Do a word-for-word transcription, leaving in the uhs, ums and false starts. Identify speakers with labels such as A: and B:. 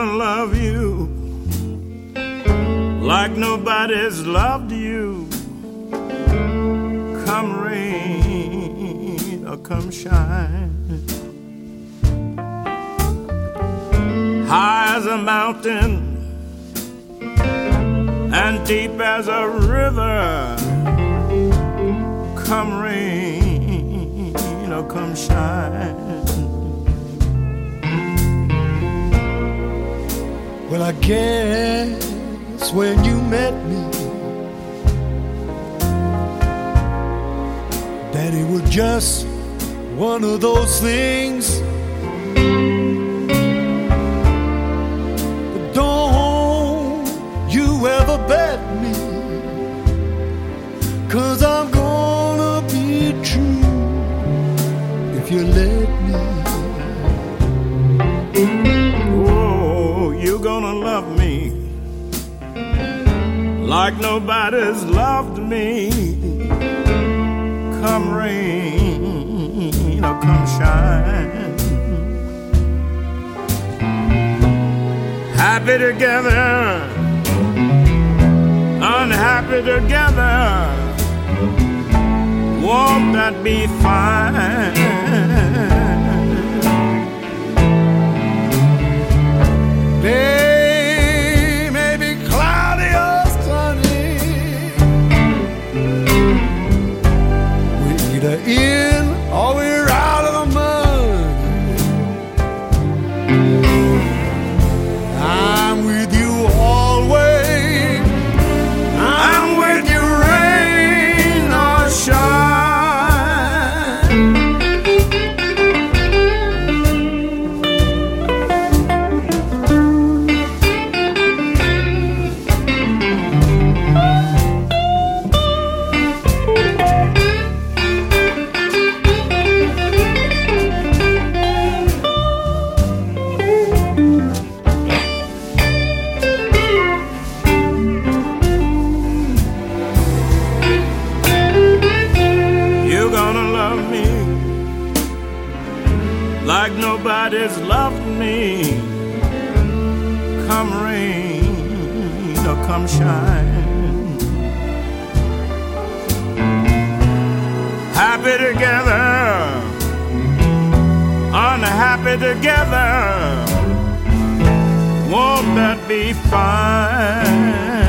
A: gonna love you like nobody's loved you. Come rain or come shine, high as a mountain and deep as a river. Come rain or come shine.
B: Well, I guess when you met me, that it was just one of those things. But don't you ever bet me, 'cause I'm gonna be true if you let me.
A: Oh, you're gonna love me like nobody's loved me. Come rain or come shine, happy together, unhappy together. Won't that be fine? Day may be cloudy or sunny, we're either in or we're out of the mud. I'm with you always, I'm with you rain or shine. Like nobody's loved me. Come rain or come shine, happy together, unhappy together. Won't that be fine?